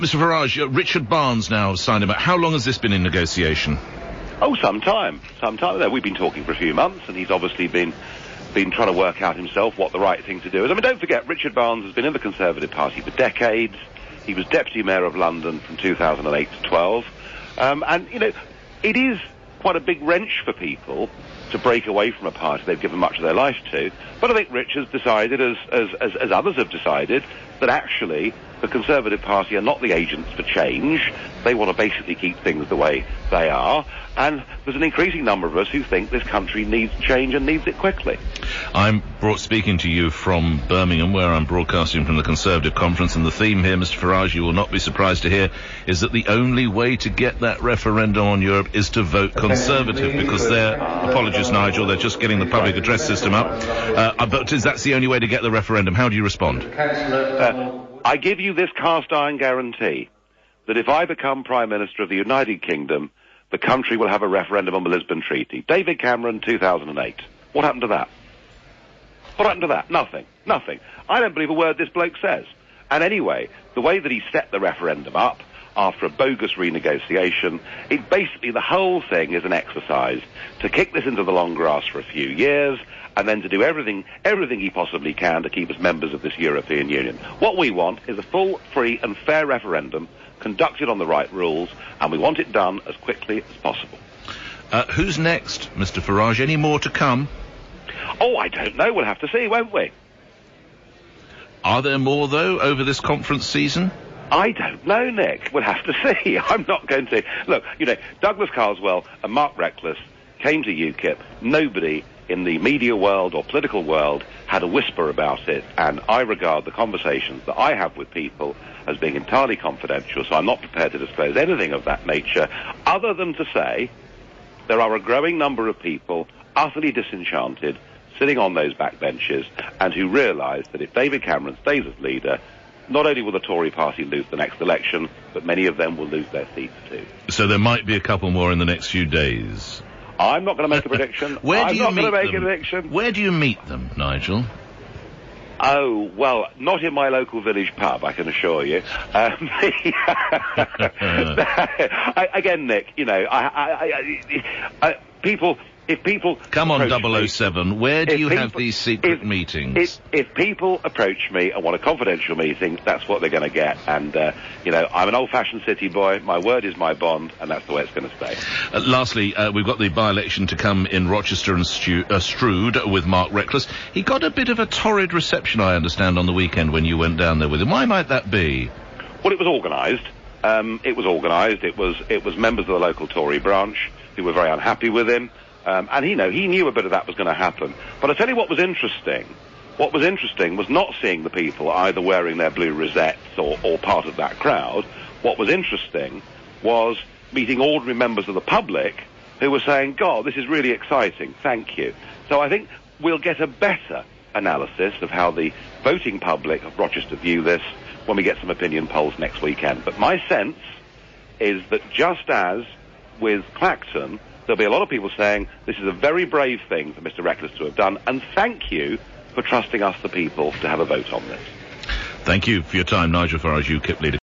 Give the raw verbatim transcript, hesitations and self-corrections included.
Mister Farage, uh, Richard Barnes now signed him up. How long has this been in negotiation? Oh, some time. Some time. No, we've been talking for a few months, and he's obviously been been trying to work out himself what the right thing to do is. I mean, don't forget, Richard Barnes has been in the Conservative Party for decades. He was Deputy Mayor of London from two thousand eight to twelve. Um, and, you know, it is quite a big wrench for people to break away from a party they've given much of their life to. But I think Rich has decided, as, as, as, as others have decided, that actually the Conservative Party are not the agents for change. They want to basically keep things the way they are. And there's an increasing number of us who think this country needs change and needs it quickly. I'm brought, speaking to you from Birmingham, where I'm broadcasting from the Conservative Conference, and the theme here, Mister Farage, you will not be surprised to hear, is that the only way to get that referendum on Europe is to vote Conservative, because they're, apologies Nigel, they're just getting the public address system up, uh, but is that's the only way to get the referendum. How do you respond? Uh, I give you this cast iron guarantee that if I become Prime Minister of the United Kingdom, the country will have a referendum on the Lisbon Treaty. David Cameron, two thousand eight. What happened to that? What happened to that? Nothing. Nothing. I don't believe a word this bloke says. And anyway, the way that he set the referendum up, after a bogus renegotiation, it basically, the whole thing is an exercise to kick this into the long grass for a few years, and then to do everything, everything he possibly can to keep us members of this European Union. What we want is a full, free and fair referendum conducted on the right rules, and we want it done as quickly as possible. Uh, who's next, Mister Farage? Any more to come? Oh, I don't know. We'll have to see, won't we? Are there more, though, over this conference season? I don't know, Nick. We'll have to see. I'm not going to... Look, you know, Douglas Carswell and Mark Reckless came to UKIP. Nobody in the media world or political world had a whisper about it, and I regard the conversations that I have with people as being entirely confidential, so I'm not prepared to disclose anything of that nature, other than to say there are a growing number of people utterly disenchanted, sitting on those backbenches, and who realise that if David Cameron stays as leader, not only will the Tory party lose the next election, but many of them will lose their seats too. So there might be a couple more in the next few days. I'm not going to make a prediction. Where do I'm you not meet going to make them? a prediction. Where do you meet them, Nigel? Oh, well, not in my local village pub, I can assure you. Um, I, again, Nick, you know, I, I, I, I, people... If people Come on, double oh me, seven, where do you people, have these secret if, meetings? If, if people approach me and want a confidential meeting, that's what they're going to get. And, uh, you know, I'm an old-fashioned city boy. My word is my bond, and that's the way it's going to stay. Uh, lastly, uh, we've got the by-election to come in Rochester and Stu- uh, Strood with Mark Reckless. He got a bit of a torrid reception, I understand, on the weekend when you went down there with him. Why might that be? Well, it was organised. Um, it was organised. It was, it was members of the local Tory branch who were very unhappy with him. Um, and he, know, he knew a bit of that was going to happen. But I tell you what was interesting. What was interesting was not seeing the people either wearing their blue rosettes or, or part of that crowd. What was interesting was meeting ordinary members of the public who were saying, God, this is really exciting, thank you. So I think we'll get a better analysis of how the voting public of Rochester view this when we get some opinion polls next weekend. But my sense is that just as with Clacton, there'll be a lot of people saying this is a very brave thing for Mister Reckless to have done, and thank you for trusting us, the people, to have a vote on this. Thank you for your time, Nigel Farage, UKIP leader.